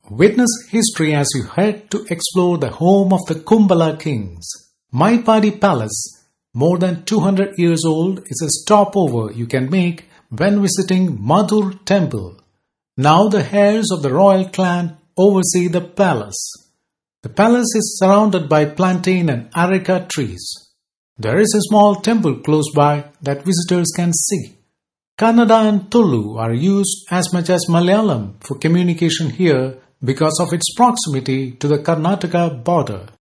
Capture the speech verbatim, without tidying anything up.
Witness history as you head to explore the home of the Kumbhala kings. Maipadi Palace, more than two hundred years old, is a stopover you can make when visiting Madur Temple. Now the heirs of the royal clan oversee the palace. The palace is surrounded by plantain and areca trees. There is a small temple close by that visitors can see. Kannada and Tulu are used as much as Malayalam for communication here because of its proximity to the Karnataka border.